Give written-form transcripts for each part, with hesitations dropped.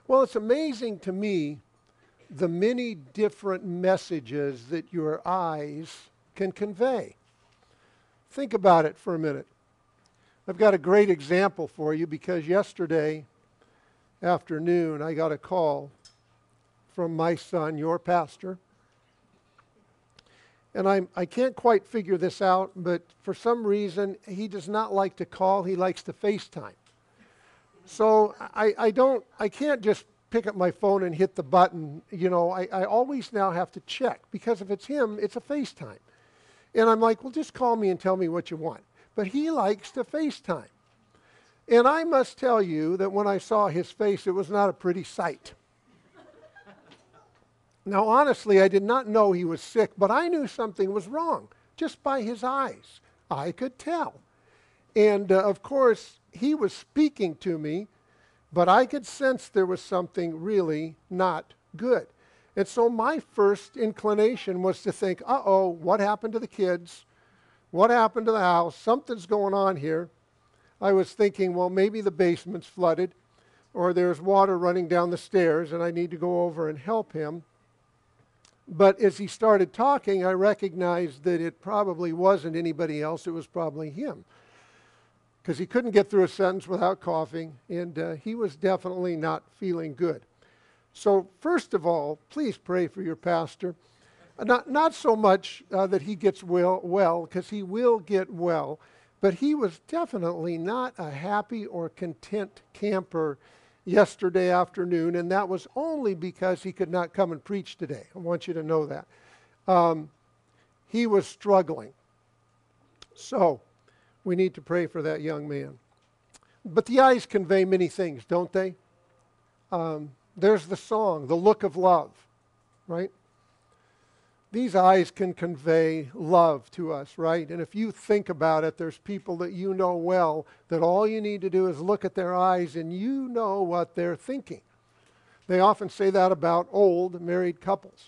Well, it's amazing to me the many different messages that your eyes can convey. Think about it for a minute. I've got a great example for you because yesterday afternoon I got a call from my son, your pastor. And I can't quite figure this out, but for some reason he does not like to call, he likes to FaceTime. So I can't just pick up my phone and hit the button. I always now have to check because if it's him, it's a FaceTime. And I'm like, well, just call me and tell me what you want. But he likes to FaceTime. And I must tell you that when I saw his face, it was not a pretty sight. Now, honestly, I did not know he was sick, but I knew something was wrong just by his eyes. I could tell. And of course, he was speaking to me, but I could sense there was something really not good. And so my first inclination was to think, uh-oh, what happened to the kids? What happened to the house? Something's going on here. I was thinking, well, maybe the basement's flooded, or there's water running down the stairs, and I need to go over and help him. But as he started talking, I recognized that it probably wasn't anybody else. It was probably him, because he couldn't get through a sentence without coughing, and he was definitely not feeling good. So first of all, please pray for your pastor. Not so much that he gets well, because he will get well, but he was definitely not a happy or content camper yesterday afternoon, and that was only because he could not come and preach today. I want you to know that. He was struggling. So we need to pray for that young man. But the eyes convey many things, don't they? There's the song, The Look of Love, right? These eyes can convey love to us, right? And if you think about it, there's people that you know well that all you need to do is look at their eyes and you know what they're thinking. They often say that about old married couples.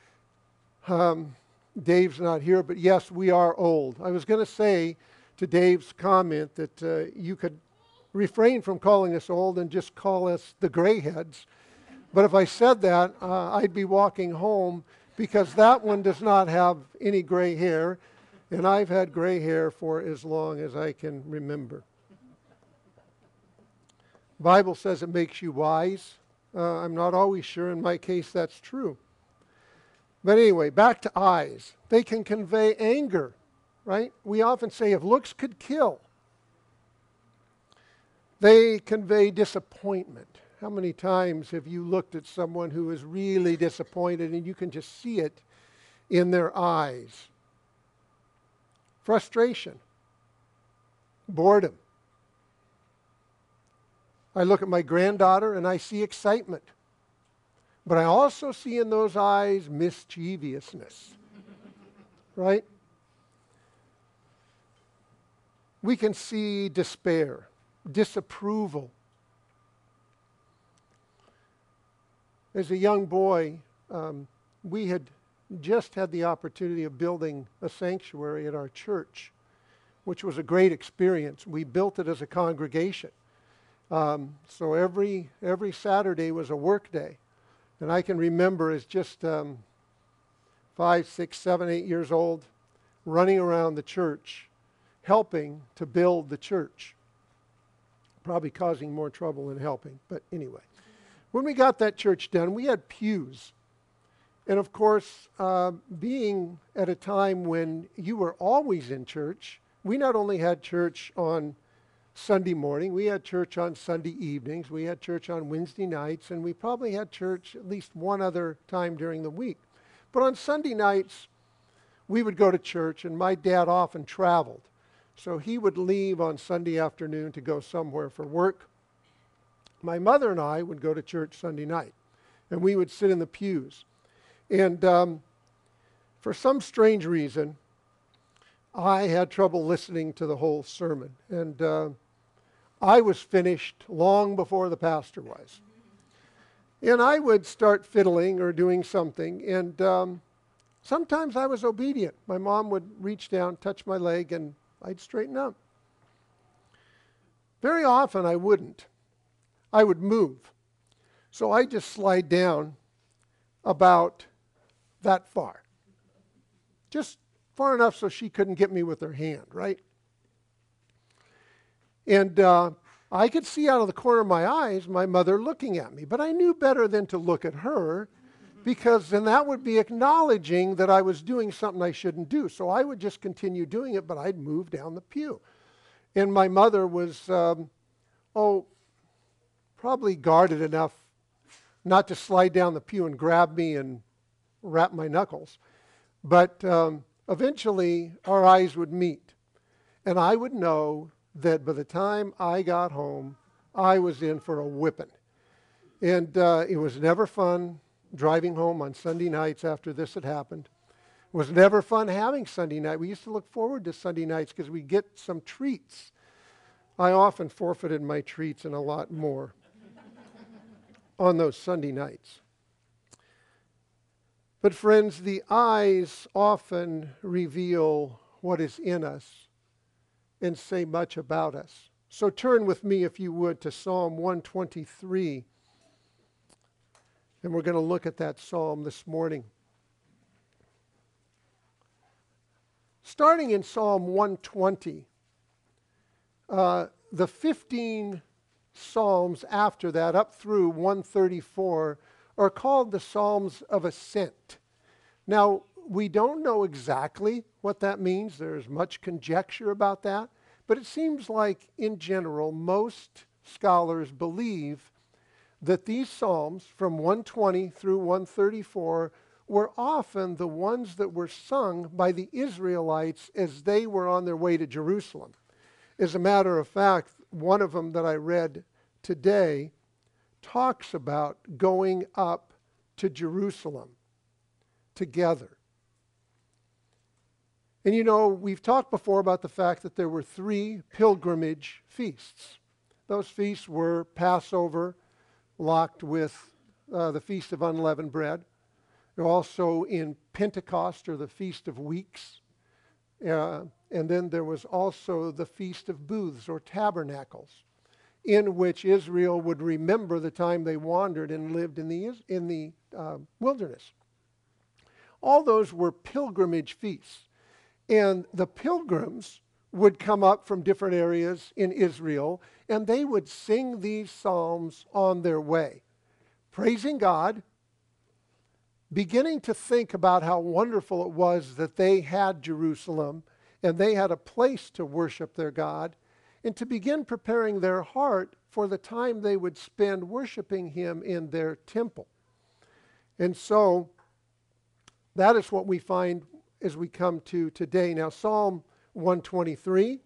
Dave's not here, but yes, we are old. I was going to say to Dave's comment that you could refrain from calling us old and just call us the grayheads. But if I said that, I'd be walking home because that one does not have any gray hair, and I've had gray hair for as long as I can remember. The Bible says it makes you wise. I'm not always sure. In my case, that's true. But anyway, back to eyes. They can convey anger, right? We often say if looks could kill. They convey disappointment. How many times have you looked at someone who is really disappointed and you can just see it in their eyes? Frustration, boredom. I look at my granddaughter and I see excitement, but I also see in those eyes mischievousness, right? We can see despair, disapproval. As a young boy, we had just had the opportunity of building a sanctuary at our church, which was a great experience. We built it as a congregation. So every Saturday was a work day. And I can remember as just 5, 6, 7, 8 years old, running around the church, helping to build the church. Probably causing more trouble than helping, but anyway. When we got that church done, we had pews. And of course, being at a time when you were always in church, we not only had church on Sunday morning, we had church on Sunday evenings, we had church on Wednesday nights, and we probably had church at least one other time during the week. But on Sunday nights, we would go to church, and my dad often traveled. So he would leave on Sunday afternoon to go somewhere for work. My mother and I would go to church Sunday night, and we would sit in the pews. And for some strange reason, I had trouble listening to the whole sermon. And I was finished long before the pastor was. And I would start fiddling or doing something, and sometimes I was obedient. My mom would reach down, touch my leg, and I'd straighten up. Very often I wouldn't. I would move. So I just slide down about that far. Just far enough so she couldn't get me with her hand, right? And I could see out of the corner of my eyes my mother looking at me, but I knew better than to look at her, because then that would be acknowledging that I was doing something I shouldn't do. So I would just continue doing it, but I'd move down the pew. And my mother was, probably guarded enough not to slide down the pew and grab me and wrap my knuckles. But eventually our eyes would meet. And I would know that by the time I got home, I was in for a whipping. And it was never fun driving home on Sunday nights after this had happened. It was never fun having Sunday night. We used to look forward to Sunday nights because we get some treats. I often forfeited my treats and a lot more on those Sunday nights. But friends, the eyes often reveal what is in us and say much about us. So turn with me, if you would, to Psalm 123. And we're going to look at that psalm this morning. Starting in Psalm 120, the 15 psalms after that, up through 134, are called the Psalms of Ascent. Now, we don't know exactly what that means. There's much conjecture about that. But it seems like, in general, most scholars believe that these psalms, from 120 through 134, were often the ones that were sung by the Israelites as they were on their way to Jerusalem. As a matter of fact, one of them that I read today talks about going up to Jerusalem together. And you know, we've talked before about the fact that there were 3 pilgrimage feasts. Those feasts were Passover, locked with the Feast of Unleavened Bread. They're also in Pentecost, or the Feast of Weeks. And then there was also the Feast of Booths, or Tabernacles, in which Israel would remember the time they wandered and lived in the wilderness. All those were pilgrimage feasts. And the pilgrims would come up from different areas in Israel, and they would sing these psalms on their way, praising God, beginning to think about how wonderful it was that they had Jerusalem and they had a place to worship their God, and to begin preparing their heart for the time they would spend worshiping Him in their temple. And so that is what we find as we come to today. Now, Psalm 123,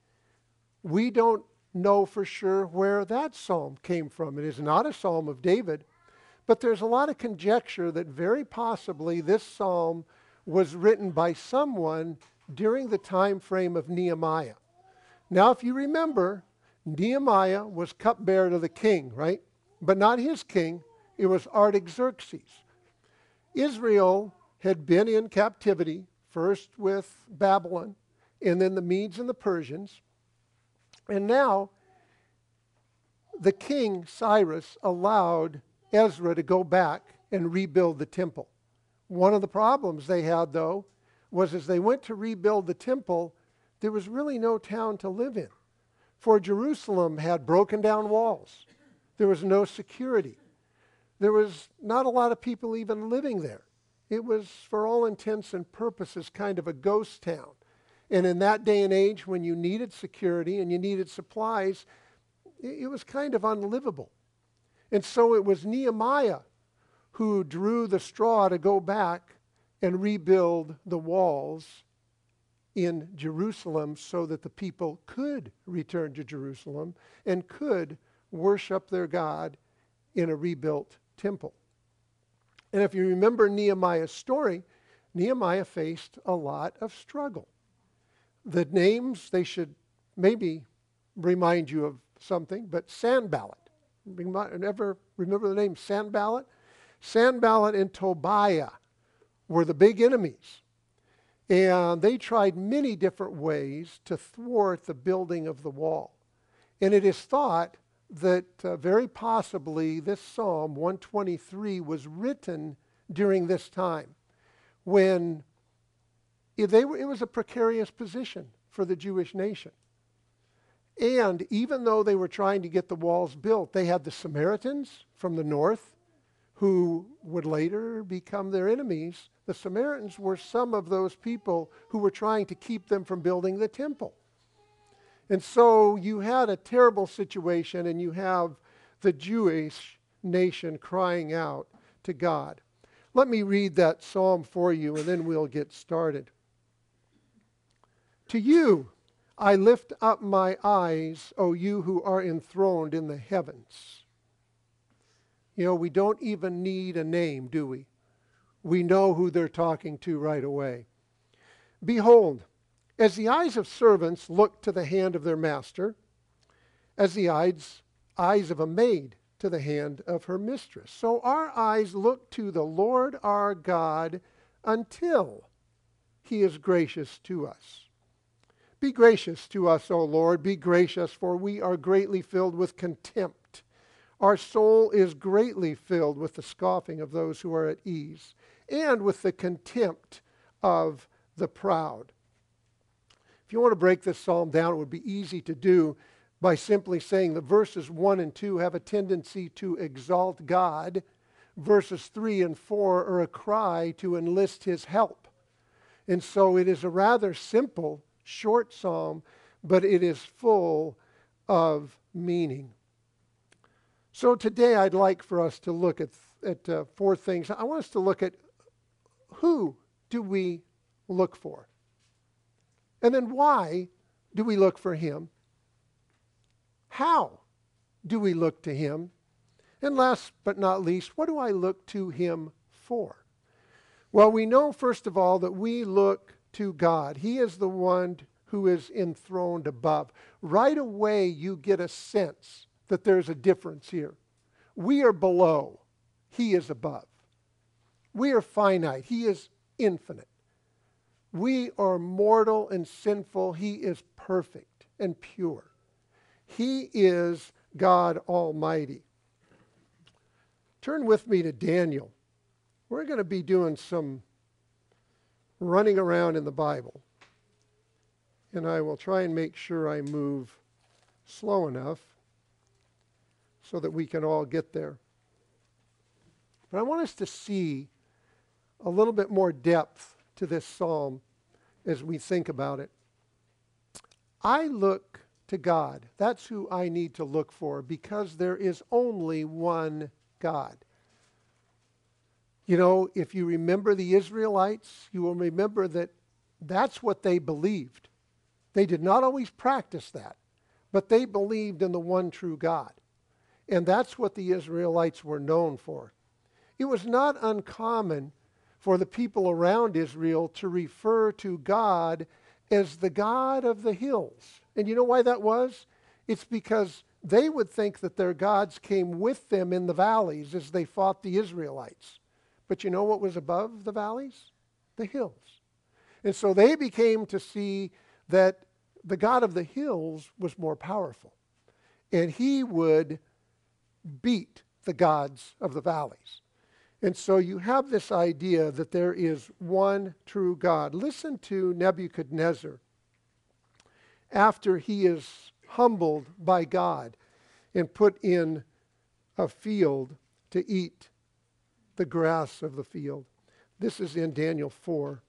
we don't know for sure where that psalm came from. It is not a psalm of David, but there's a lot of conjecture that very possibly this psalm was written by someone during the time frame of Nehemiah. Now, if you remember, Nehemiah was cupbearer to the king, right? But not his king. It was Artaxerxes. Israel had been in captivity, first with Babylon, and then the Medes and the Persians. And now, the king, Cyrus, allowed Ezra to go back and rebuild the temple. One of the problems they had, though, was as they went to rebuild the temple, there was really no town to live in. For Jerusalem had broken down walls. There was no security. There was not a lot of people even living there. It was, for all intents and purposes, kind of a ghost town. And in that day and age, when you needed security and you needed supplies, it was kind of unlivable. And so it was Nehemiah who drew the straw to go back and rebuild the walls in Jerusalem so that the people could return to Jerusalem and could worship their God in a rebuilt temple. And if you remember Nehemiah's story, Nehemiah faced a lot of struggle. The names, they should maybe remind you of something, but Sanballat. Ever remember the name Sanballat? Sanballat and Tobiah were the big enemies. And they tried many different ways to thwart the building of the wall. And it is thought that very possibly this Psalm 123 was written during this time when it was a precarious position for the Jewish nation. And even though they were trying to get the walls built, they had the Samaritans from the north who would later become their enemies. The Samaritans were some of those people who were trying to keep them from building the temple. And so you had a terrible situation, and you have the Jewish nation crying out to God. Let me read that psalm for you, and then we'll get started. To you I lift up my eyes, O you who are enthroned in the heavens. You know, we don't even need a name, do we? We know who they're talking to right away. Behold, as the eyes of servants look to the hand of their master, as the eyes of a maid to the hand of her mistress, so our eyes look to the Lord our God until he is gracious to us. Be gracious to us, O Lord, be gracious, for we are greatly filled with contempt. Our soul is greatly filled with the scoffing of those who are at ease, and with the contempt of the proud. If you want to break this psalm down, it would be easy to do by simply saying the verses 1 and 2 have a tendency to exalt God. Verses 3 and 4 are a cry to enlist his help. And so it is a rather simple, short psalm, but it is full of meaning. So today I'd like for us to look at four things. I want us to look at who do we look for? And then why do we look for him? How do we look to him? And last but not least, what do I look to him for? Well, we know, first of all, that we look to God. He is the one who is enthroned above. Right away, you get a sense that there's a difference here. We are below. He is above. We are finite. He is infinite. We are mortal and sinful. He is perfect and pure. He is God Almighty. Turn with me to Daniel. We're going to be doing some running around in the Bible. And I will try and make sure I move slow enough so that we can all get there. But I want us to see a little bit more depth to this psalm as we think about it. I look to God. That's who I need to look for, because there is only one God. You know, if you remember the Israelites, you will remember that that's what they believed. They did not always practice that, but they believed in the one true God. And that's what the Israelites were known for. It was not uncommon for the people around Israel to refer to God as the God of the hills. And you know why that was? It's because they would think that their gods came with them in the valleys as they fought the Israelites. But you know what was above the valleys? The hills. And so they became to see that the God of the hills was more powerful. And he would beat the gods of the valleys. And so you have this idea that there is one true God. Listen to Nebuchadnezzar after he is humbled by God and put in a field to eat the grass of the field. This is in Daniel 4.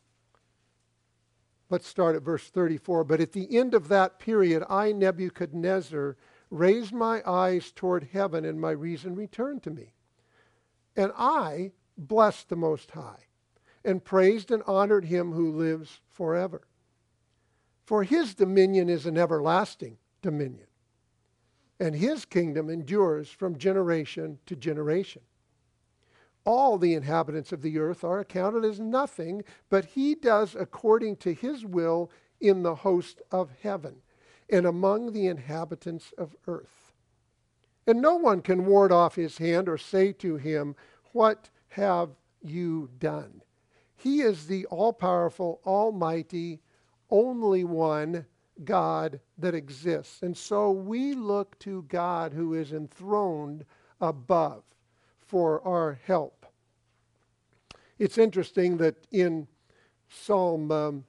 Let's start at verse 34. But at the end of that period, I, Nebuchadnezzar, raised my eyes toward heaven, and my reason returned to me. And I blessed the Most High, and praised and honored him who lives forever. For his dominion is an everlasting dominion, and his kingdom endures from generation to generation. All the inhabitants of the earth are accounted as nothing, but he does according to his will in the host of heaven and among the inhabitants of earth. And no one can ward off his hand or say to him, "What have you done?" He is the all-powerful, almighty, only one, God that exists. And so we look to God who is enthroned above for our help. It's interesting that in Psalm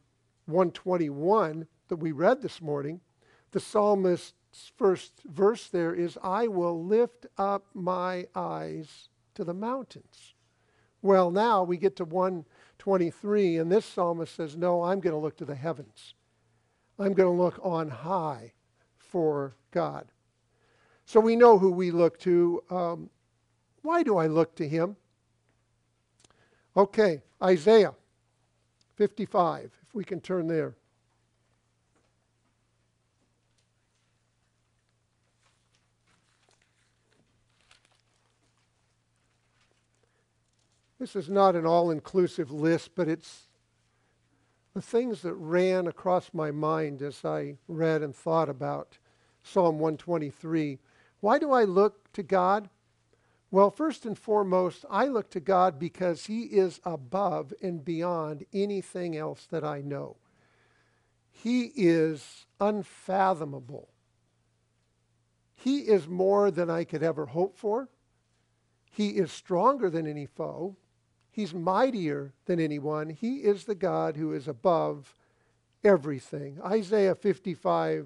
121 that we read this morning, the psalmist's first verse there is, I will lift up my eyes to the mountains. Well, now we get to 123, and this psalmist says, no, I'm going to look to the heavens. I'm going to look on high for God. So we know who we look to. Why do I look to him? Okay, Isaiah 55, if we can turn there. This is not an all-inclusive list, but it's the things that ran across my mind as I read and thought about Psalm 123. Why do I look to God? Well, first and foremost, I look to God because he is above and beyond anything else that I know. He is unfathomable. He is more than I could ever hope for. He is stronger than any foe. He's mightier than anyone. He is the God who is above everything. Isaiah 55,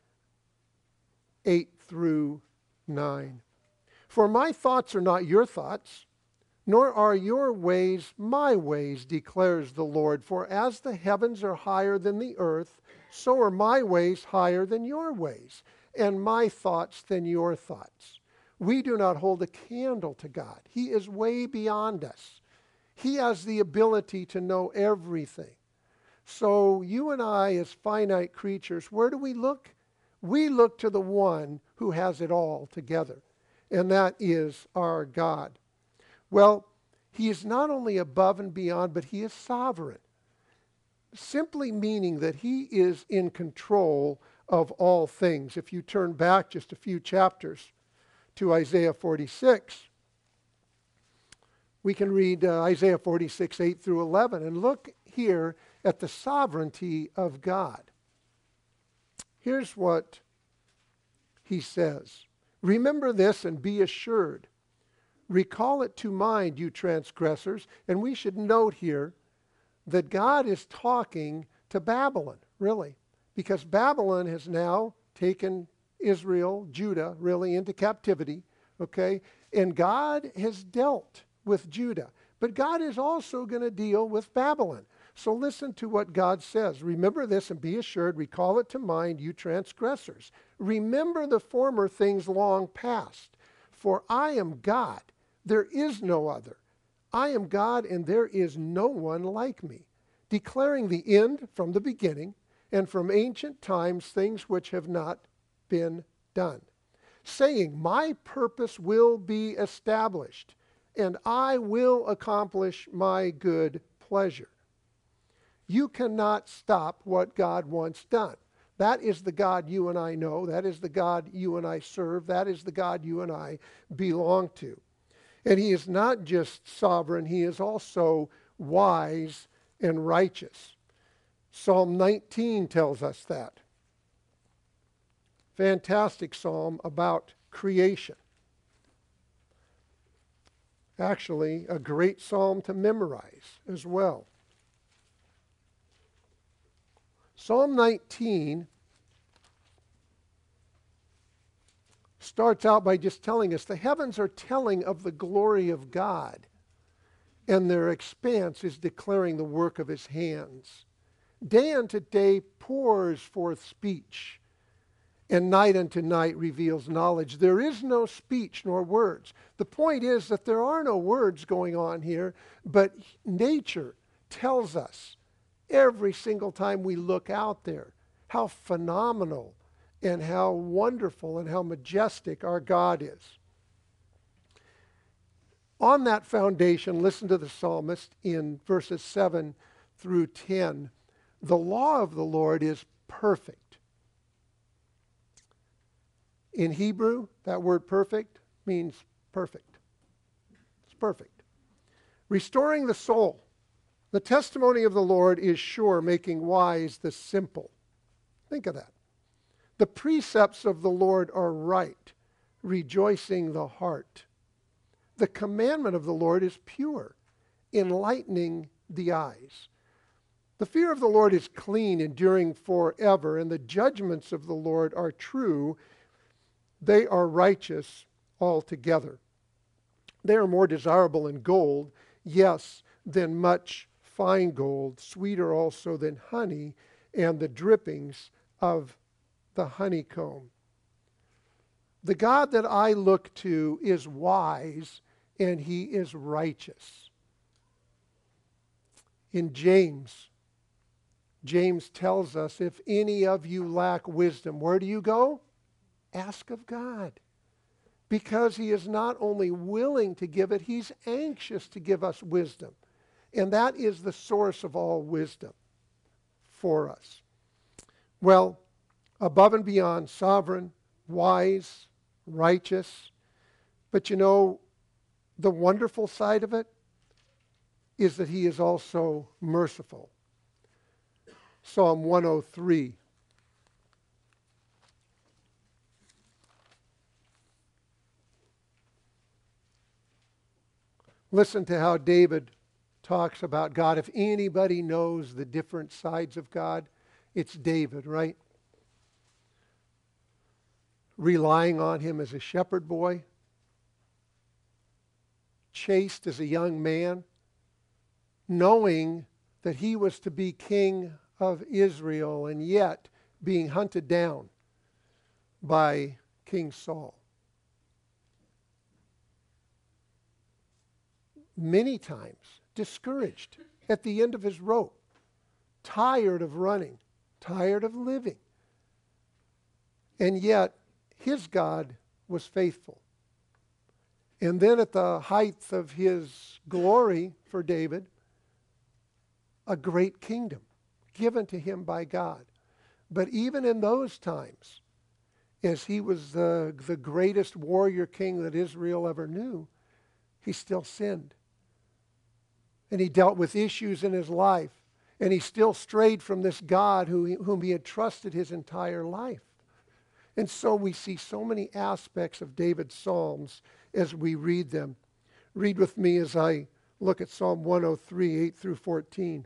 8 through 9. For my thoughts are not your thoughts, nor are your ways my ways, declares the Lord. For as the heavens are higher than the earth, so are my ways higher than your ways, and my thoughts than your thoughts. We do not hold a candle to God. He is way beyond us. He has the ability to know everything. So you and I, as finite creatures, where do we look? We look to the one who has it all together, and that is our God. Well, he is not only above and beyond, but he is sovereign, simply meaning that he is in control of all things. If you turn back just a few chapters to Isaiah 46, we can read Isaiah 46, 8 through 11, and look here at the sovereignty of God. Here's what he says. Remember this and be assured. Recall it to mind, you transgressors. And we should note here that God is talking to Babylon, really, because Babylon has now taken Israel, Judah, really into captivity, okay? And God has dealt with Judah. But God is also going to deal with Babylon. So listen to what God says. Remember this and be assured. Recall it to mind, you transgressors. Remember the former things long past. For I am God. There is no other. I am God, and there is no one like me, declaring the end from the beginning, and from ancient times things which have not been done, saying, my purpose will be established, and I will accomplish my good pleasure. You cannot stop what God wants done. That is the God you and I know. That is the God you and I serve. That is the God you and I belong to. And he is not just sovereign, he is also wise and righteous. Psalm 19 tells us that. Fantastic psalm about creation. Actually, a great psalm to memorize as well. Psalm 19 starts out by just telling us the heavens are telling of the glory of God, and their expanse is declaring the work of his hands. Day unto day pours forth speech, and night unto night reveals knowledge. There is no speech nor words. The point is that there are no words going on here, but nature tells us every single time we look out there how phenomenal and how wonderful and how majestic our God is. On that foundation, listen to the psalmist in verses 7 through 10. The law of the Lord is perfect. In Hebrew, that word perfect means perfect. It's perfect. Restoring the soul. The testimony of the Lord is sure, making wise the simple. Think of that. The precepts of the Lord are right, rejoicing the heart. The commandment of the Lord is pure, enlightening the eyes. The fear of the Lord is clean, enduring forever, and the judgments of the Lord are true. They are righteous altogether. They are more desirable than gold, yes, than much fine gold, sweeter also than honey and the drippings of the honeycomb. The God that I look to is wise, and he is righteous. In James tells us, if any of you lack wisdom, where do you go? Ask of God. Because he is not only willing to give it, he's anxious to give us wisdom. And that is the source of all wisdom for us. Well, above and beyond, sovereign, wise, righteous. But you know, the wonderful side of it is that he is also merciful. Psalm 103. Listen to how David talks about God. If anybody knows the different sides of God, it's David, right? Relying on him as a shepherd boy, chaste as a young man, knowing that he was to be king of Israel and yet being hunted down by King Saul. Many times discouraged at the end of his rope, tired of running, tired of living. And yet his God was faithful. And then at the height of his glory for David, a great kingdom given to him by God. But even in those times, as he was the greatest warrior king that Israel ever knew, he still sinned. And he dealt with issues in his life. And he still strayed from this God whom he had trusted his entire life. And so we see so many aspects of David's Psalms as we read them. Read with me as I look at Psalm 103, 8 through 14.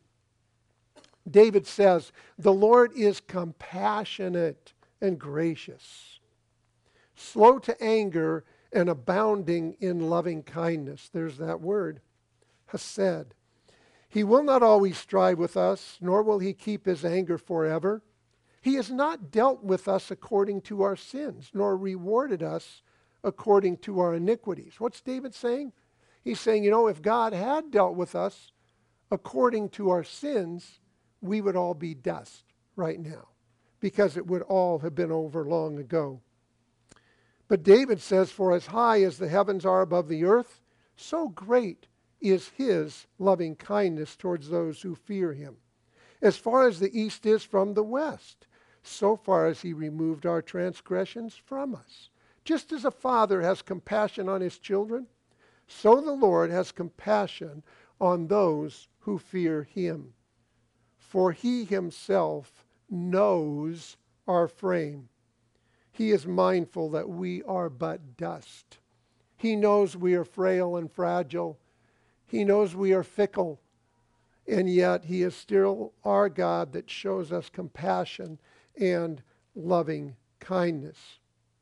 David says, "The Lord is compassionate and gracious, slow to anger and abounding in loving kindness." There's that word, hesed. "He will not always strive with us, nor will he keep his anger forever. He has not dealt with us according to our sins, nor rewarded us according to our iniquities." What's David saying? He's saying, if God had dealt with us according to our sins, we would all be dust right now, because it would all have been over long ago. But David says, "For as high as the heavens are above the earth, so great is his loving kindness towards those who fear him. As far as the east is from the west, so far as he removed our transgressions from us. Just as a father has compassion on his children, so the Lord has compassion on those who fear him. For he himself knows our frame. He is mindful that we are but dust. He knows we are frail and fragile. He knows we are fickle. And yet he is still our God that shows us compassion and loving kindness."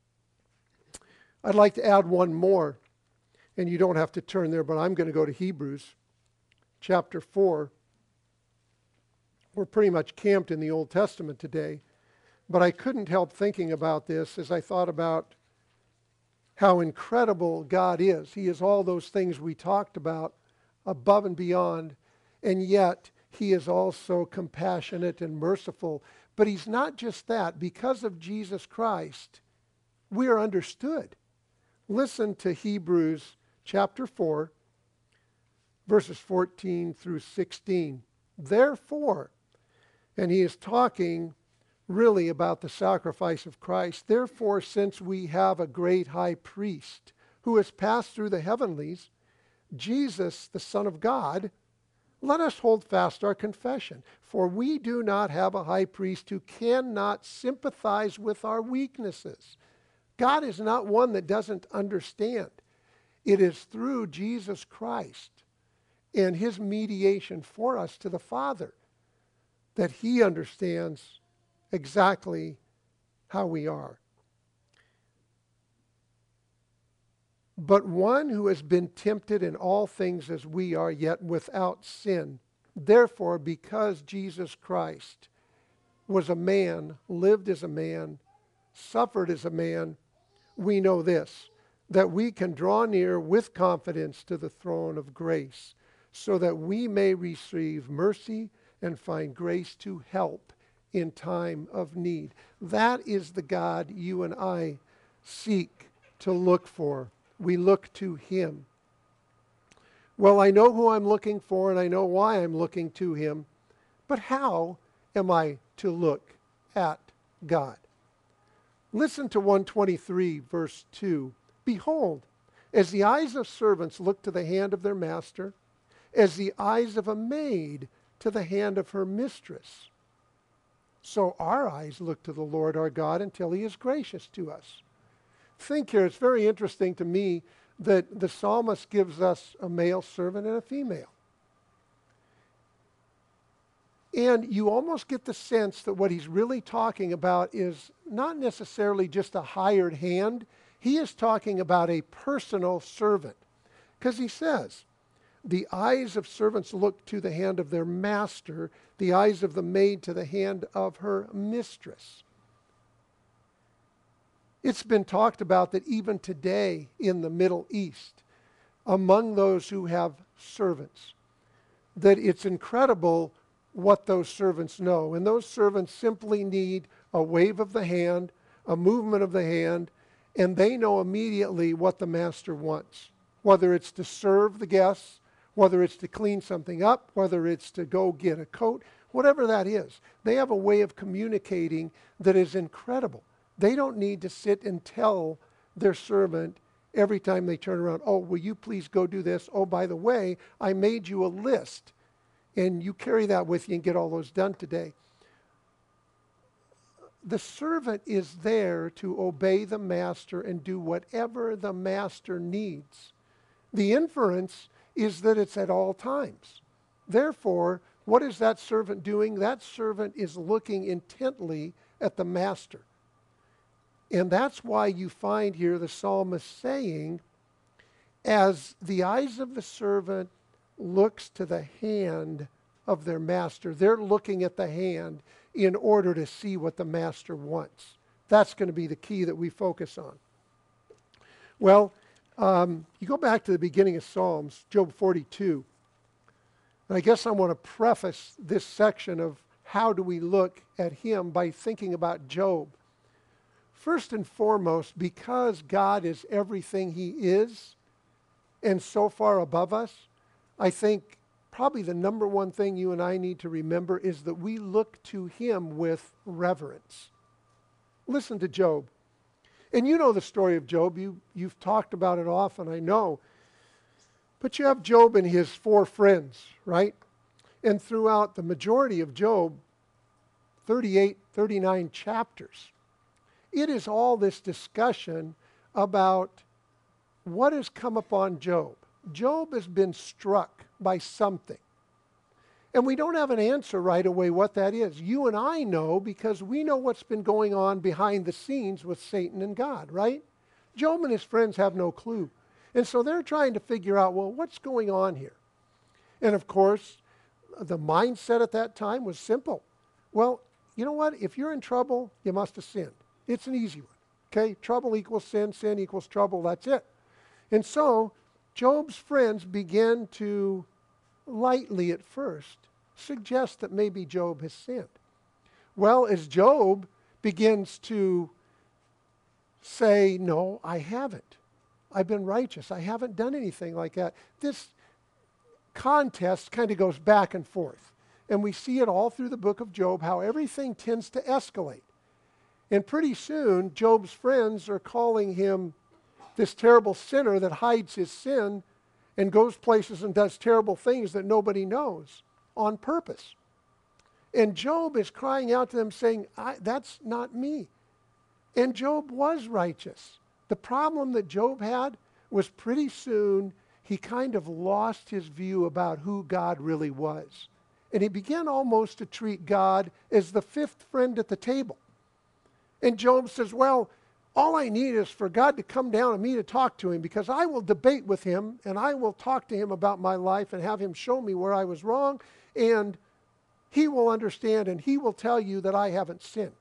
I'd like to add one more, and you don't have to turn there, but I'm going to go to Hebrews chapter 4. We're pretty much camped in the Old Testament today, but I couldn't help thinking about this as I thought about how incredible God is. He is all those things we talked about, above and beyond, and yet he is also compassionate and merciful. But he's not just that. Because of Jesus Christ, we are understood. Listen to Hebrews chapter 4, verses 14 through 16. "Therefore," and he is talking really about the sacrifice of Christ. "Therefore, since we have a great high priest who has passed through the heavenlies, Jesus, the Son of God, Let us hold fast our confession, for we do not have a high priest who cannot sympathize with our weaknesses. God is not one that doesn't understand. It is through Jesus Christ and his mediation for us to the Father that he understands exactly how we are. But one who has been tempted in all things as we are, yet without sin. Therefore, because Jesus Christ was a man, lived as a man, suffered as a man, we know this, that we can draw near with confidence to the throne of grace, so that we may receive mercy and find grace to help in time of need. That is the God you and I seek to look for. We look to him. Well, I know who I'm looking for and I know why I'm looking to him, but how am I to look at God? Listen to 123 verse 2. Behold, as the eyes of servants look to the hand of their master, as the eyes of a maid to the hand of her mistress, so our eyes look to the Lord our God until he is gracious to us. Think here, it's very interesting to me that the psalmist gives us a male servant and a female. And you almost get the sense that what he's really talking about is not necessarily just a hired hand. He is talking about a personal servant. Because he says, the eyes of servants look to the hand of their master, the eyes of the maid to the hand of her mistress. It's been talked about that even today in the Middle East, among those who have servants, that it's incredible what those servants know. And those servants simply need a wave of the hand, a movement of the hand, and they know immediately what the master wants. Whether it's to serve the guests, whether it's to clean something up, whether it's to go get a coat, whatever that is. They have a way of communicating that is incredible. They don't need to sit and tell their servant every time they turn around, oh, will you please go do this? Oh, by the way, I made you a list. And you carry that with you and get all those done today. The servant is there to obey the master and do whatever the master needs. The inference is that it's at all times. Therefore, what is that servant doing? That servant is looking intently at the master. And that's why you find here the psalmist saying, as the eyes of the servant looks to the hand of their master, they're looking at the hand in order to see what the master wants. That's going to be the key that we focus on. Well, you go back to the beginning of Psalms, Job 42. And I guess I want to preface this section of how do we look at him by thinking about Job. First and foremost, because God is everything he is and so far above us, I think probably the number one thing you and I need to remember is that we look to him with reverence. Listen to Job. And you know the story of Job. You've talked about it often, I know. But you have Job and his 4 friends, right? And throughout the majority of Job, 38, 39 chapters, it is all this discussion about what has come upon Job. Job has been struck by something. And we don't have an answer right away what that is. You and I know because we know what's been going on behind the scenes with Satan and God, right? Job and his friends have no clue. And so they're trying to figure out, well, what's going on here? And of course, the mindset at that time was simple. Well, you know what? If you're in trouble, you must have sinned. It's an easy one. Okay? Trouble equals sin, sin equals trouble, that's it. And so Job's friends begin to lightly at first suggest that maybe Job has sinned. Well, as Job begins to say, no, I haven't. I've been righteous. I haven't done anything like that. This contest kind of goes back and forth. And we see it all through the book of Job, how everything tends to escalate. And pretty soon, Job's friends are calling him this terrible sinner that hides his sin. and goes places and does terrible things that nobody knows on purpose. And Job is crying out to them saying, that's not me. And Job was righteous. The problem that Job had was pretty soon he kind of lost his view about who God really was. And he began almost to treat God as the fifth friend at the table. And Job says, well, all I need is for God to come down and me to talk to him, because I will debate with him and I will talk to him about my life and have him show me where I was wrong, and he will understand and he will tell you that I haven't sinned.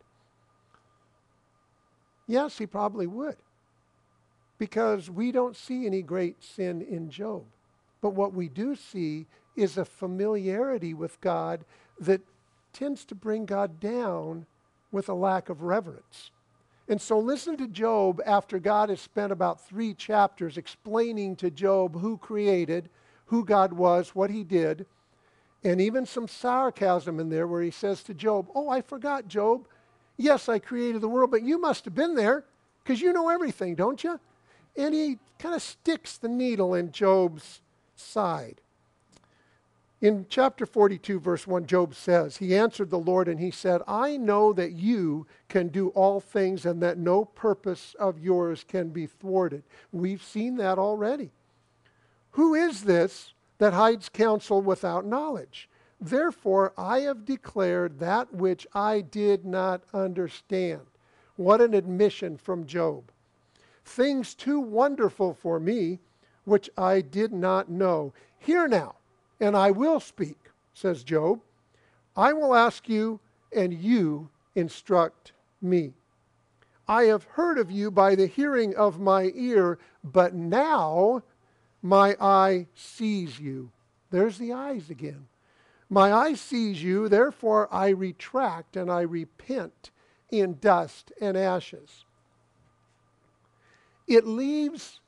Yes, he probably would, because we don't see any great sin in Job. But what we do see is a familiarity with God that tends to bring God down with a lack of reverence. And so listen to Job after God has spent about 3 chapters explaining to Job who created, who God was, what he did, and even some sarcasm in there where he says to Job, oh, I forgot, Job. Yes, I created the world, but you must have been there because you know everything, don't you? And he kind of sticks the needle in Job's side. In chapter 42, verse 1, Job says, he answered the Lord and he said, I know that you can do all things and that no purpose of yours can be thwarted. We've seen that already. Who is this that hides counsel without knowledge? Therefore, I have declared that which I did not understand. What an admission from Job. Things too wonderful for me, which I did not know. Hear now, and I will speak, says Job. I will ask you, and you instruct me. I have heard of you by the hearing of my ear, but now my eye sees you. There's the eyes again. My eye sees you, therefore I retract and I repent in dust and ashes. It leaves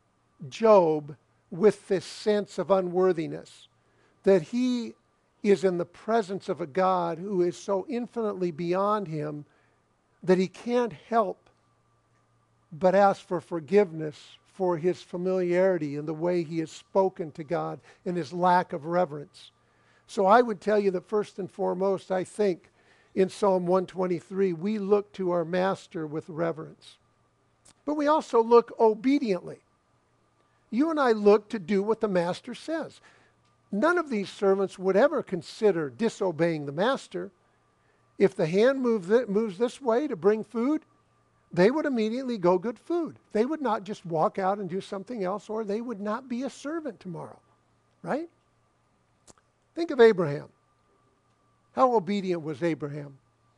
Job with this sense of unworthiness, that he is in the presence of a God who is so infinitely beyond him that he can't help but ask for forgiveness for his familiarity and the way he has spoken to God and his lack of reverence. So I would tell you that first and foremost, I think in Psalm 123, we look to our Master with reverence. But we also look obediently. You and I look to do what the Master says. None of these servants would ever consider disobeying the Master. If the hand moves this way to bring food, they would immediately go get food. They would not just walk out and do something else, or they would not be a servant tomorrow, right? Think of Abraham. How obedient was Abraham?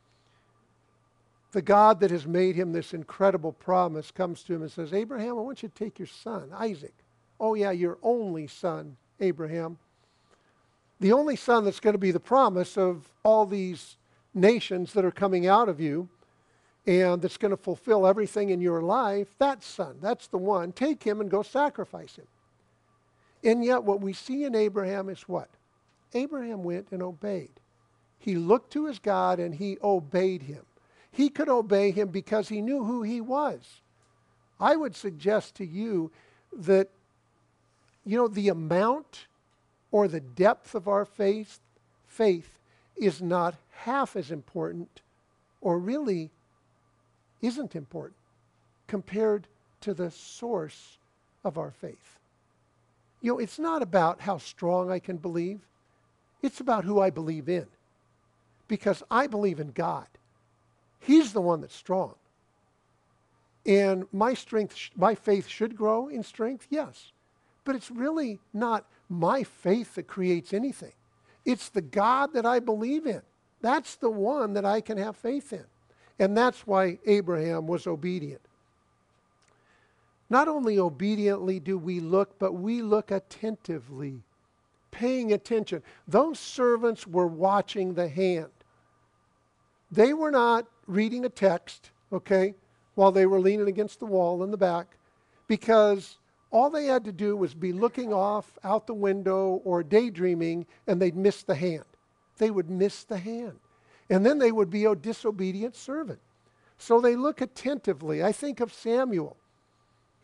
The God that has made him this incredible promise comes to him and says, Abraham, I want you to take your son, Isaac. Oh yeah, your only son, Abraham. The only son that's going to be the promise of all these nations that are coming out of you, and that's going to fulfill everything in your life, that son, that's the one. Take him and go sacrifice him. And yet what we see in Abraham is what? Abraham went and obeyed. He looked to his God and he obeyed him. He could obey him because he knew who he was. I would suggest to you that, the amount or the depth of our faith is not half as important, or really isn't important, compared to the source of our faith. It's not about how strong I can believe. It's about who I believe in. Because I believe in God. He's the one that's strong. And my faith should grow in strength, yes. But it's really not my faith that creates anything. It's the God that I believe in. That's the one that I can have faith in. And that's why Abraham was obedient. Not only obediently do we look, but we look attentively, paying attention. Those servants were watching the hand. They were not reading a text, while they were leaning against the wall in the back, because all they had to do was be looking off out the window or daydreaming, and they'd miss the hand. They would miss the hand. And then they would be a disobedient servant. So they look attentively. I think of Samuel.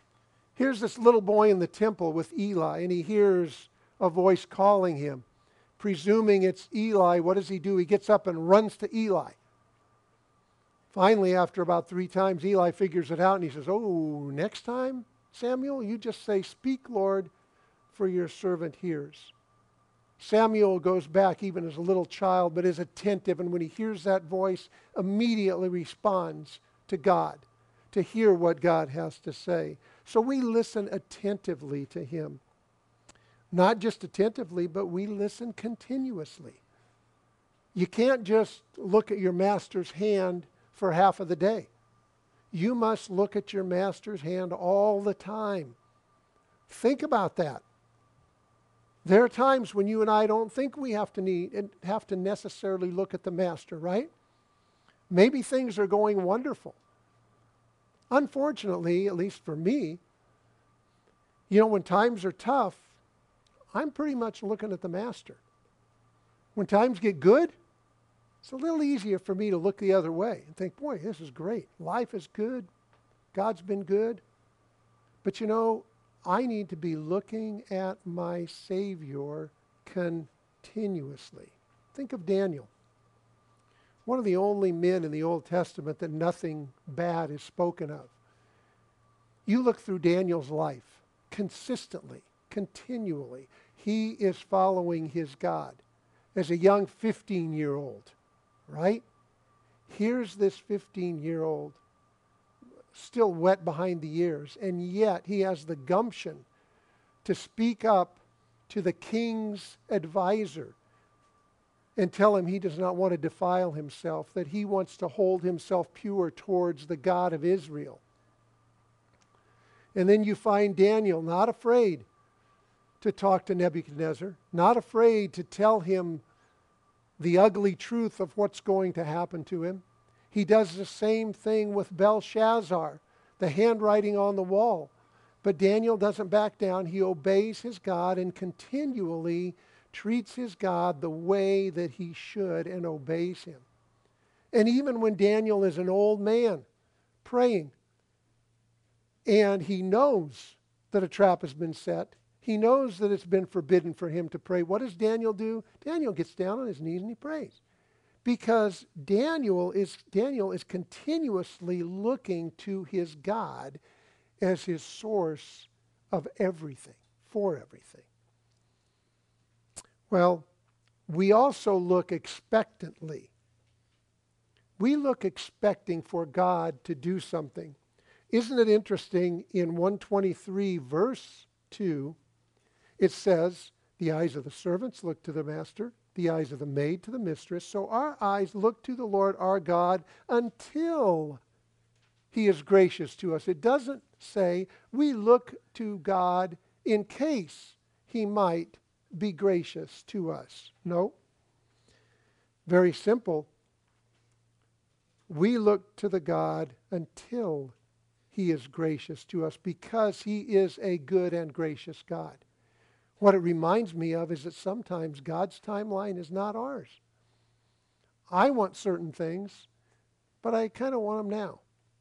Here's this little boy in the temple with Eli, and he hears a voice calling him. Presuming it's Eli, what does he do? He gets up and runs to Eli. Finally, after about 3 times, Eli figures it out, and he says, "Oh, next time, Samuel, you just say, 'Speak, Lord, for your servant hears.'" Samuel goes back even as a little child, but is attentive, and when he hears that voice, immediately responds to God, to hear what God has to say. So we listen attentively to him. Not just attentively, but we listen continuously. You can't just look at your master's hand for half of the day. You must look at your master's hand all the time. Think about that. There are times when you and I don't think we have to necessarily look at the master, right? Maybe things are going wonderful. Unfortunately, at least for me, when times are tough, I'm pretty much looking at the master. When times get good, it's a little easier for me to look the other way and think, boy, this is great. Life is good. God's been good. But I need to be looking at my Savior continuously. Think of Daniel. One of the only men in the Old Testament that nothing bad is spoken of. You look through Daniel's life consistently, continually. He is following his God as a young 15-year-old, right? Here's this 15-year-old still wet behind the ears, and yet he has the gumption to speak up to the king's advisor and tell him he does not want to defile himself, that he wants to hold himself pure towards the God of Israel. And then you find Daniel not afraid to talk to Nebuchadnezzar, not afraid to tell him the ugly truth of what's going to happen to him. He does the same thing with Belshazzar, the handwriting on the wall. But Daniel doesn't back down. He obeys his God and continually treats his God the way that he should and obeys him. And even when Daniel is an old man praying, and he knows that a trap has been set, he knows that it's been forbidden for him to pray, what does Daniel do? Daniel gets down on his knees and he prays. Because Daniel is continuously looking to his God as his source of everything, for everything. Well, we also look expectantly. We look expecting for God to do something. Isn't it interesting, in 123 verse 2, it says, "The eyes of the servants look to the master, the eyes of the maid to the mistress. So our eyes look to the Lord our God until he is gracious to us." It doesn't say we look to God in case he might be gracious to us. No. Very simple. We look to the God until he is gracious to us, because he is a good and gracious God. What it reminds me of is that sometimes God's timeline is not ours. I want certain things, but I kind of want them now.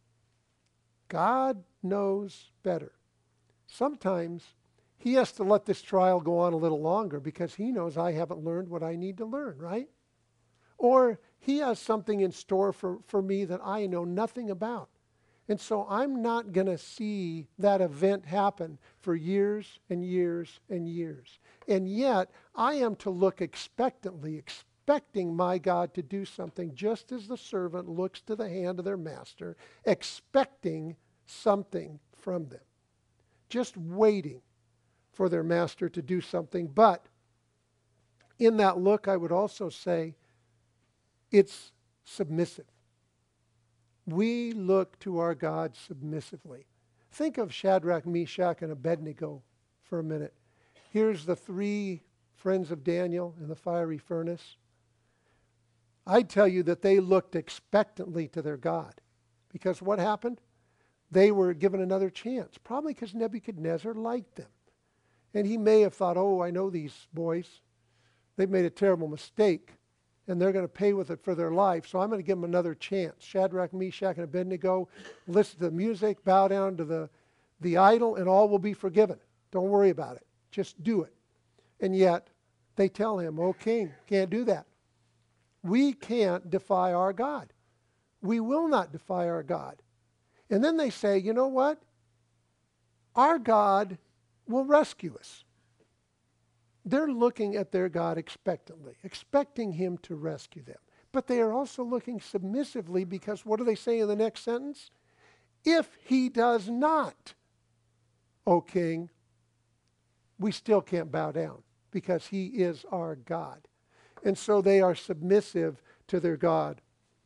God knows better. Sometimes he has to let this trial go on a little longer because he knows I haven't learned what I need to learn, right? Or he has something in store for me that I know nothing about. And so I'm not going to see that event happen for years and years and years. And yet, I am to look expectantly, expecting my God to do something, just as the servant looks to the hand of their master, expecting something from them. Just waiting for their master to do something. But in that look, I would also say it's submissive. We look to our God submissively. Think of Shadrach, Meshach, and Abednego for a minute. Here's the 3 friends of Daniel in the fiery furnace. I tell you that they looked expectantly to their God. Because what happened? They were given another chance. Probably because Nebuchadnezzar liked them. And he may have thought, oh, I know these boys. They've made a terrible mistake. And they're going to pay with it for their life, so I'm going to give them another chance. Shadrach, Meshach, and Abednego listen to the music, bow down to the idol, and all will be forgiven. Don't worry about it. Just do it. And yet, they tell him, "O king, can't do that. We can't defy our God. We will not defy our God." And then they say, "You know what? Our God will rescue us." They're looking at their God expectantly, expecting him to rescue them. But they are also looking submissively, because what do they say in the next sentence? "If he does not, O king, we still can't bow down, because he is our God." And so they are submissive to their God.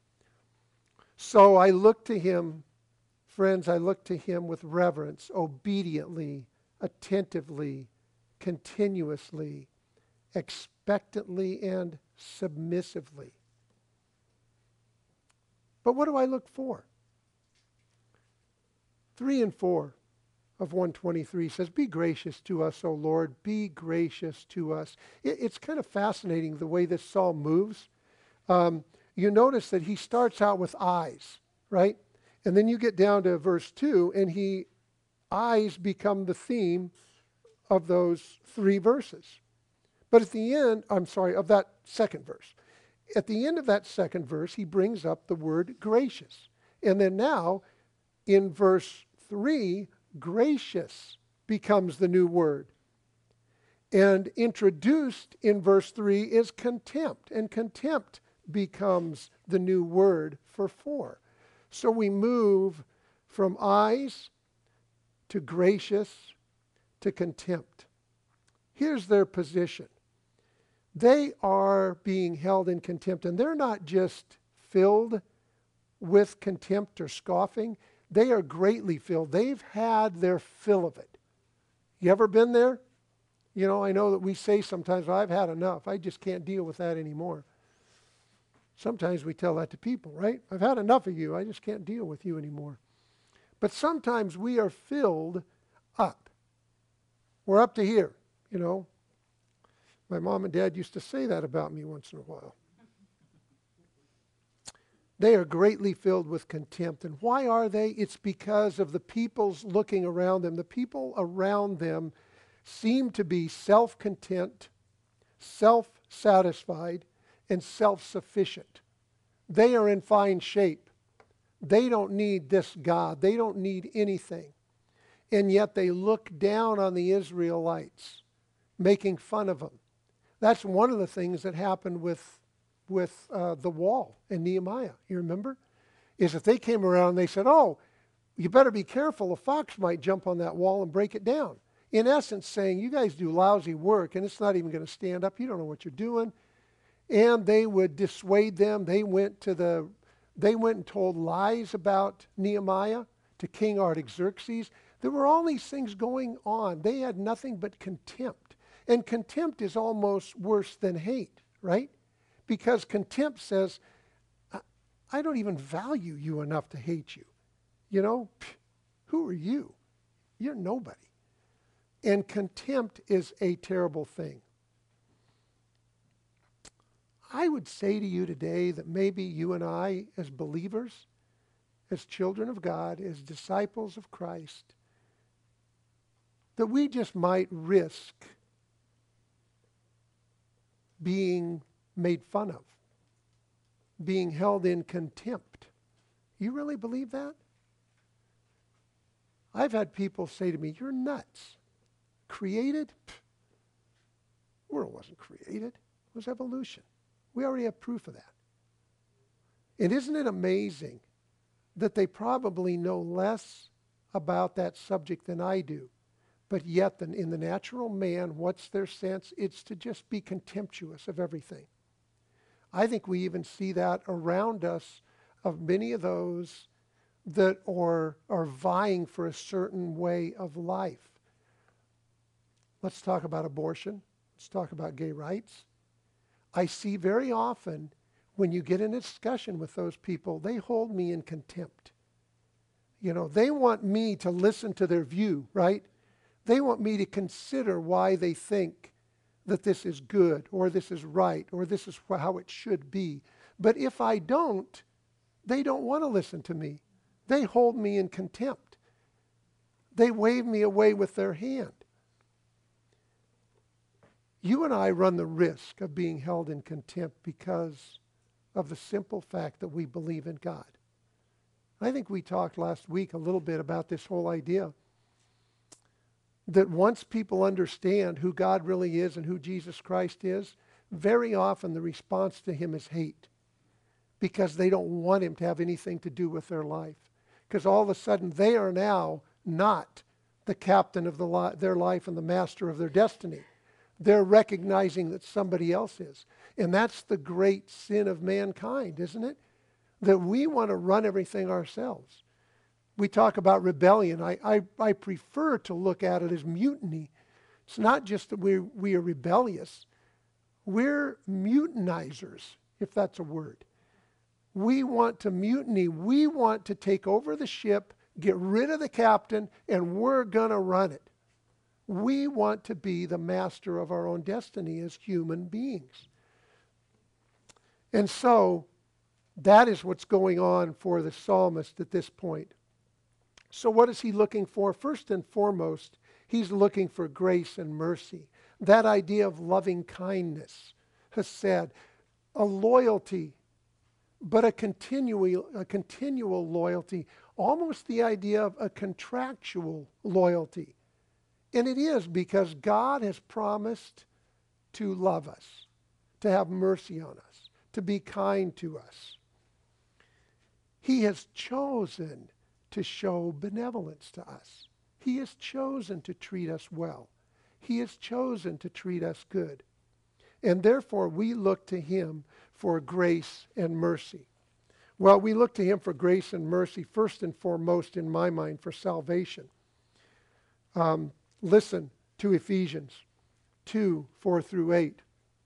So I look to him, friends, I look to him with reverence, obediently, attentively, continuously, expectantly, and submissively. But what do I look for? 3 and 4 of 123 says, "Be gracious to us, O Lord, be gracious to us." It's kind of fascinating the way this psalm moves. You notice that he starts out with eyes, right? And then you get down to verse 2, and eyes become the theme of those 3 verses. But at the end, of that second verse. At the end of that second verse, he brings up the word gracious. And then now, in verse 3, gracious becomes the new word. And introduced in verse 3 is contempt. And contempt becomes the new word for 4. So we move from eyes to gracious to contempt. Here's their position. They are being held in contempt, and they're not just filled with contempt or scoffing. They are greatly filled. They've had their fill of it. You ever been there? You know, I know that we say sometimes, "I've had enough. I just can't deal with that anymore." Sometimes we tell that to people, right? "I've had enough of you. I just can't deal with you anymore." But sometimes we are filled up. We're up to here, you know. My mom and dad used to say that about me once in a while. They are greatly filled with contempt. And why are they? It's because of the peoples looking around them. The people around them seem to be self-content, self-satisfied, and self-sufficient. They are in fine shape. They don't need this God. They don't need anything. And yet they look down on the Israelites, making fun of them. That's one of the things that happened with the wall in Nehemiah. You remember? Is that they came around and they said, "Oh, you better be careful. A fox might jump on that wall and break it down." In essence saying, "You guys do lousy work and it's not even going to stand up. You don't know what you're doing." And they would dissuade them. They went and told lies about Nehemiah to King Artaxerxes. There were all these things going on. They had nothing but contempt. And contempt is almost worse than hate, right? Because contempt says, "I don't even value you enough to hate you. You know, who are you? You're nobody." And contempt is a terrible thing. I would say to you today that maybe you and I, as believers, as children of God, as disciples of Christ, that we just might risk being made fun of, being held in contempt. You really believe that? I've had people say to me, "You're nuts. Created? Pfft. The world wasn't created. It was evolution." We already have proof of that. And isn't it amazing that they probably know less about that subject than I do? But yet, in the natural man, what's their sense? It's to just be contemptuous of everything. I think we even see that around us of many of those that are vying for a certain way of life. Let's talk about abortion. Let's talk about gay rights. I see very often when you get in a discussion with those people, they hold me in contempt. You know, they want me to listen to their view, right? They want me to consider why they think that this is good or this is right or this is how it should be. But if I don't, they don't want to listen to me. They hold me in contempt. They wave me away with their hand. You and I run the risk of being held in contempt because of the simple fact that we believe in God. I think we talked last week a little bit about this whole idea that once people understand who God really is and who Jesus Christ is, very often the response to him is hate, because they don't want him to have anything to do with their life. Because all of a sudden they are now not the captain of their life and the master of their destiny. They're recognizing that somebody else is. And that's the great sin of mankind, isn't it? That we want to run everything ourselves. We talk about rebellion. I prefer to look at it as mutiny. It's not just that we are rebellious. We're mutinizers, if that's a word. We want to mutiny. We want to take over the ship, get rid of the captain, and we're going to run it. We want to be the master of our own destiny as human beings. And so that is what's going on for the psalmist at this point. So what is he looking for? First and foremost, he's looking for grace and mercy. That idea of loving kindness, hesed, a loyalty, but a continual loyalty, almost the idea of a contractual loyalty. And it is because God has promised to love us, to have mercy on us, to be kind to us. He has chosen to show benevolence to us. He has chosen to treat us well. He has chosen to treat us good. And therefore, we look to him for grace and mercy. Well, we look to him for grace and mercy, first and foremost, in my mind, for salvation. Listen to Ephesians 2, 4 through 8.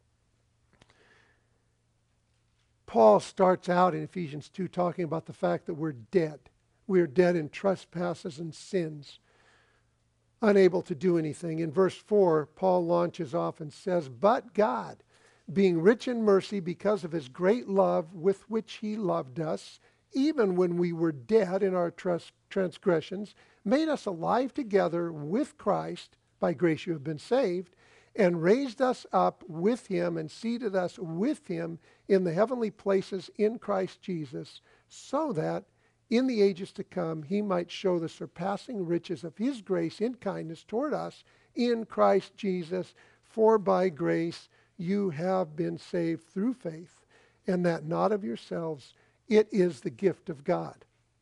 Paul starts out in Ephesians 2 talking about the fact that we're dead. We are dead in trespasses and sins, unable to do anything. In verse 4, Paul launches off and says, "But God, being rich in mercy because of his great love with which he loved us, even when we were dead in our transgressions, made us alive together with Christ, by grace you have been saved, and raised us up with him and seated us with him in the heavenly places in Christ Jesus, so that in the ages to come he might show the surpassing riches of his grace in kindness toward us in Christ Jesus. For by grace you have been saved through faith, and that not of yourselves, it is the gift of God."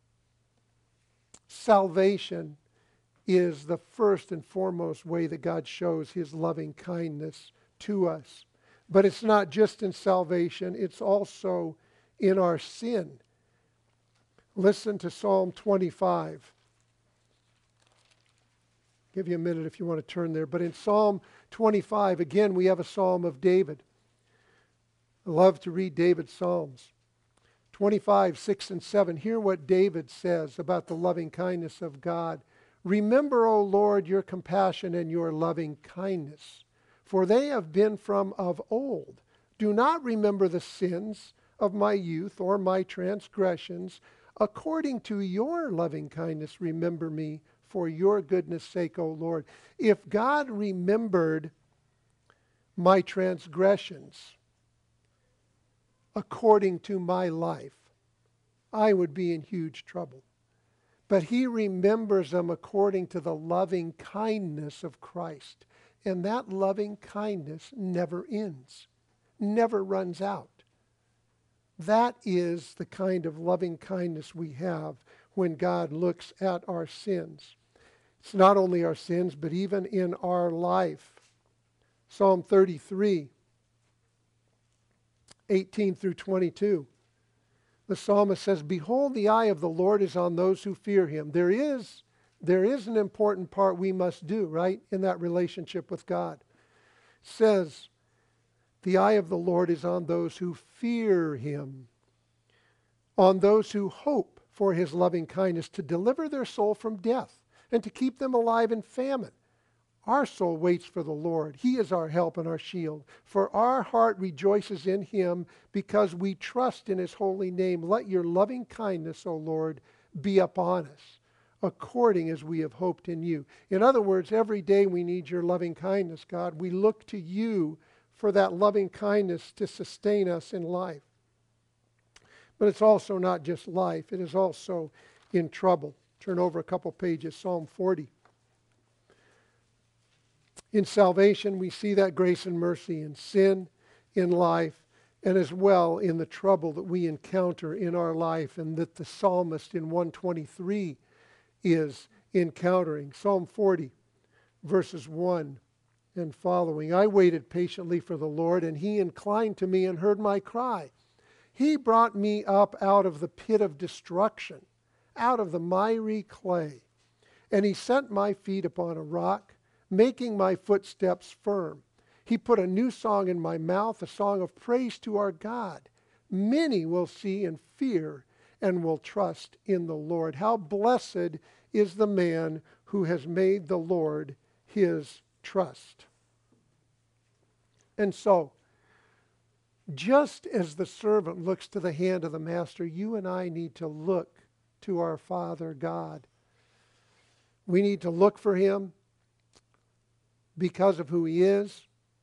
Salvation is the first and foremost way that God shows his loving kindness to us. But it's not just in salvation, it's also in our sin. Listen to Psalm 25. I'll give you a minute if you want to turn there. But in Psalm 25, again, we have a psalm of David. I love to read David's psalms. 25, 6 and 7. Hear what David says about the loving kindness of God. "Remember, O Lord, your compassion and your loving kindness, for they have been from of old. Do not remember the sins of my youth or my transgressions. According to your loving kindness, remember me for your goodness' sake, O Lord." If God remembered my transgressions according to my life, I would be in huge trouble. But he remembers them according to the loving kindness of Christ. And that loving kindness never ends, never runs out. That is the kind of loving kindness we have when God looks at our sins. It's not only our sins, but even in our life. Psalm 33, 18 through 22. The psalmist says, "Behold, the eye of the Lord is on those who fear him." There is an important part we must do, right, in that relationship with God. It says, "The eye of the Lord is on those who fear him, on those who hope for his loving kindness, to deliver their soul from death and to keep them alive in famine." Our soul waits for the Lord. He is our help and our shield. For our heart rejoices in him because we trust in his holy name. Let your loving kindness, O Lord, be upon us. according as we have hoped in you. In other words, every day we need your loving kindness, God. We look to you for that loving kindness to sustain us in life. But it's also not just life, it is also in trouble. Turn over a couple pages, Psalm 40. In salvation, we see that grace and mercy in sin, in life, and as well in the trouble that we encounter in our life and that the psalmist in 123 is encountering. Psalm 40, verses 1 and following. I waited patiently for the Lord, and he inclined to me and heard my cry. He brought me up out of the pit of destruction, out of the miry clay. And he set my feet upon a rock, making my footsteps firm. He put a new song in my mouth, a song of praise to our God. Many will see and fear and will trust in the Lord. How blessed is the man who has made the Lord his trust. And so, just as the servant looks to the hand of the master, you and I need to look to our Father God. We need to look for him because of who he is.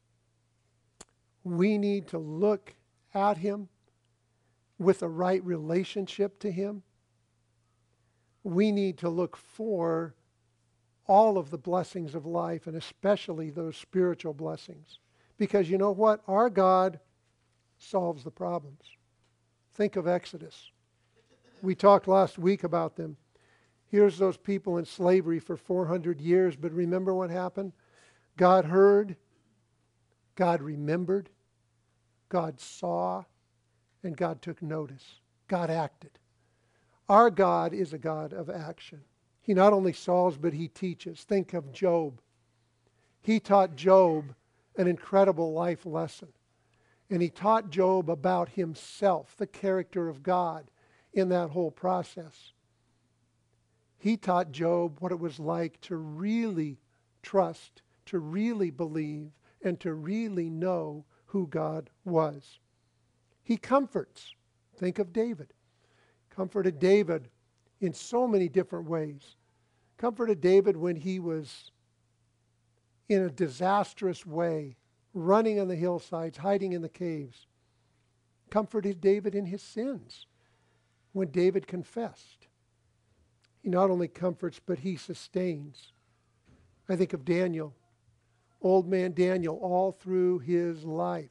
We need to look at him with a right relationship to him. We need to look for all of the blessings of life, and especially those spiritual blessings. Because you know what? Our God solves the problems. Think of Exodus. We talked last week about them. Here's those people in slavery for 400 years, but remember what happened? God heard, God remembered, God saw, and God took notice. God acted. Our God is a God of action. He not only solves, but he teaches. Think of Job. He taught Job an incredible life lesson. And he taught Job about himself, the character of God in that whole process. He taught Job what it was like to really trust, to really believe, and to really know who God was. He comforts. Think of David. Comforted David in so many different ways. Comforted David when he was in a disastrous way, running on the hillsides, hiding in the caves. Comforted David in his sins when David confessed. He not only comforts, but he sustains. I think of Daniel, old man Daniel, all through his life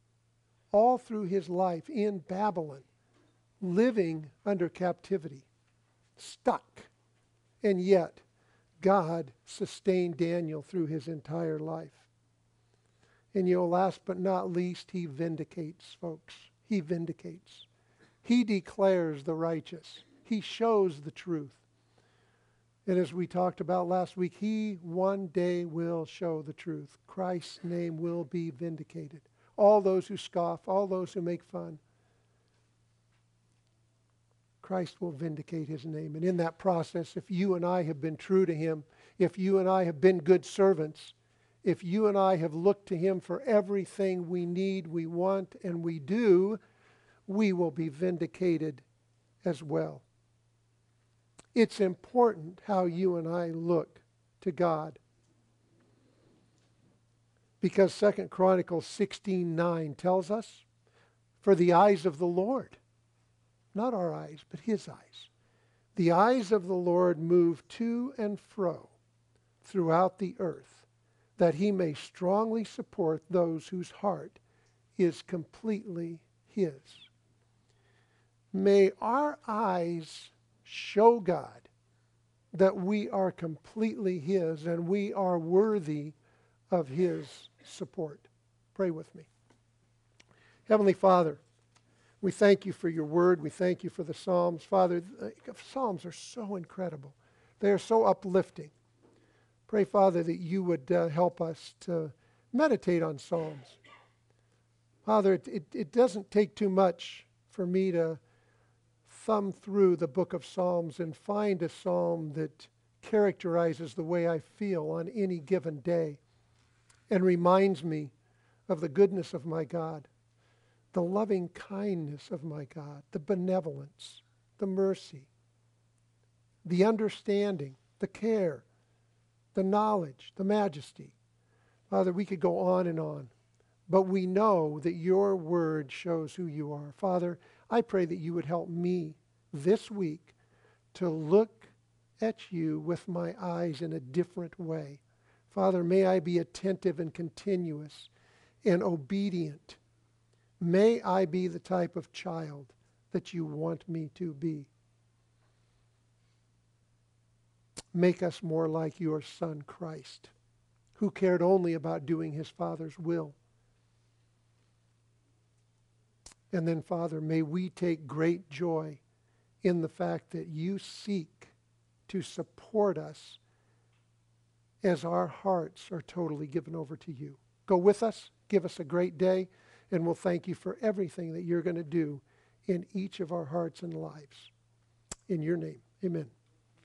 in Babylon, living under captivity, stuck. And yet, God sustained Daniel through his entire life. And last but not least, he vindicates, folks. He vindicates. He declares the righteous. He shows the truth. And as we talked about last week, he one day will show the truth. Christ's name will be vindicated. All those who scoff, all those who make fun, Christ will vindicate his name. And in that process, if you and I have been true to him, if you and I have been good servants, if you and I have looked to him for everything we need, we want, and we do, we will be vindicated as well. It's important how you and I look to God. Because 2 Chronicles 16:9 tells us, for the eyes of the Lord, not our eyes, but his eyes, the eyes of the Lord move to and fro throughout the earth, that he may strongly support those whose heart is completely his. May our eyes show God that we are completely his and we are worthy of his support. Pray with me. Heavenly Father, we thank you for your word. We thank you for the Psalms. Father, the Psalms are so incredible. They are so uplifting. Pray, Father, that you would help us to meditate on Psalms. Father, it doesn't take too much for me to thumb through the book of Psalms and find a psalm that characterizes the way I feel on any given day and reminds me of the goodness of my God, the loving kindness of my God, the benevolence, the mercy, the understanding, the care, the knowledge, the majesty. Father, we could go on and on, but we know that your word shows who you are. Father, I pray that you would help me this week to look at you with my eyes in a different way. Father, may I be attentive and continuous and obedient. May I be the type of child that you want me to be. Make us more like your Son, Christ, who cared only about doing his Father's will. And then, Father, may we take great joy in the fact that you seek to support us as our hearts are totally given over to you. Go with us, give us a great day, and we'll thank you for everything that you're going to do in each of our hearts and lives. In your name, amen.